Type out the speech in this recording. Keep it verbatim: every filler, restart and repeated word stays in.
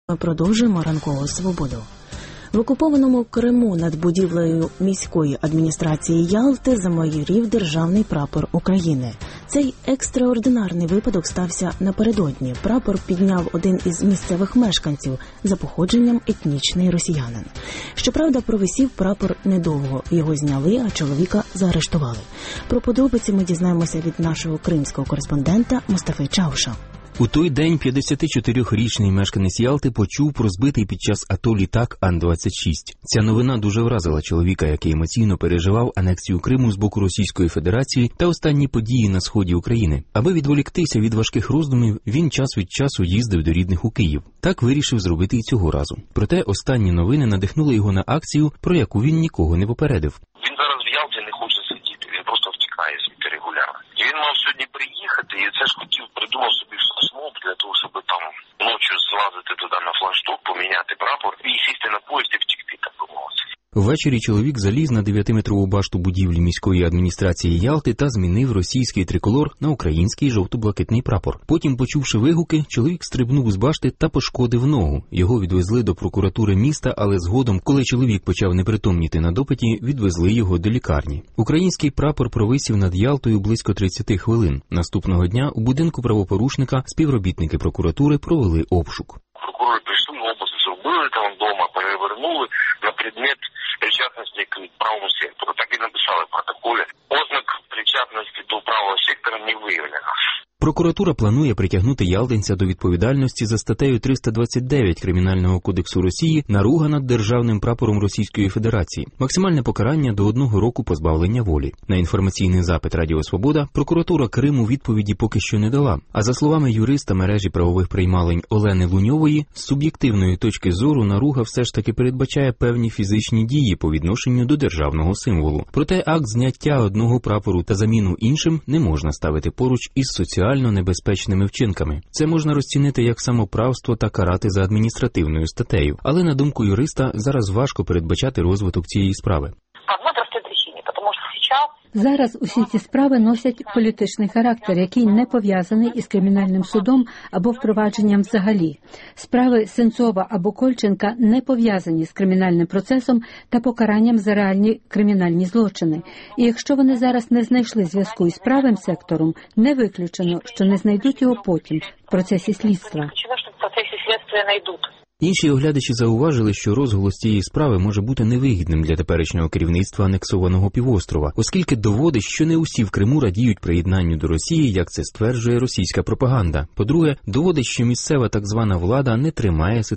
Ми продовжуємо ранкову свободу. В окупованому Криму над будівлею міської адміністрації Ялти замайорів державний прапор України. Цей екстраординарний випадок стався напередодні. Прапор підняв один із місцевих мешканців, за походженням етнічний росіянин. Щоправда, провисів прапор недовго. Його зняли, а чоловіка заарештували. Про подробиці ми дізнаємося від нашого кримського кореспондента Мустафи Чауша. У той день п'ятдесятичотирирічний мешканець Ялти почув про збитий під час АТО літак Ан двадцять шість. Ця новина дуже вразила чоловіка, який емоційно переживав анексію Криму з боку Російської Федерації та останні події на сході України. Аби відволіктися від важких роздумів, він час від часу їздив до рідних у Київ. Так вирішив зробити і цього разу. Проте останні новини надихнули його на акцію, про яку він нікого не попередив. Він зараз в Ялті не хоче сидіти, він просто втікає звідти регулярно. І він мав сьогодні приїхати, і це ж хотів, придумав собі флешмоб для того, щоб там ночі злазити туди на флагшток, поміняти прапор і сісти на поїзд і втікти, так би мовити. Ввечері чоловік заліз на дев'ятиметрову башту будівлі міської адміністрації Ялти та змінив російський триколор на український жовто-блакитний прапор. Потім, почувши вигуки, чоловік стрибнув з башти та пошкодив ногу. Його відвезли до прокуратури міста, але згодом, коли чоловік почав непритомніти на допиті, відвезли його до лікарні. Український прапор провисів над Ялтою близько тридцять хвилин. Наступного дня у будинку правопорушника співробітники прокуратури провели обшук. Прокурори прийшли, обыск зробили там вдома, перевернули на предмет причетності к правому сектору. Так і написали в протоколі. Ознак причетності до правого сектора не виявлено. Прокуратура планує притягнути ялтинця до відповідальності за статтею триста двадцять дев'ять Кримінального кодексу Росії «Наруга над державним прапором Російської Федерації». Максимальне покарання до одного року позбавлення волі. На інформаційний запит Радіо Свобода прокуратура Криму відповіді поки що не дала. А за словами юриста мережі правових приймалень Олени Луньової, з суб'єктивної точки зору наруга все ж таки передбачає певні фізичні дії по відношенню до державного символу. Проте акт зняття одного прапору та заміну іншим не можна ставити поруч із соціальним небезпечними вчинками. Це можна розцінити як самоправство та карати за адміністративною статтею. Але, на думку юриста, зараз важко передбачати розвиток цієї справи. Зараз усі ці справи носять політичний характер, який не пов'язаний із кримінальним судом або впровадженням взагалі. Справи Сенцова або Кольченка не пов'язані з кримінальним процесом та покаранням за реальні кримінальні злочини. І якщо вони зараз не знайшли зв'язку із правим сектором, не виключено, що не знайдуть його потім, в процесі слідства. Інші оглядачі зауважили, що розголос цієї справи може бути невигідним для теперішнього керівництва анексованого півострова, оскільки доводить, що не усі в Криму радіють приєднанню до Росії, як це стверджує російська пропаганда. По-друге, доводить, що місцева так звана влада не тримає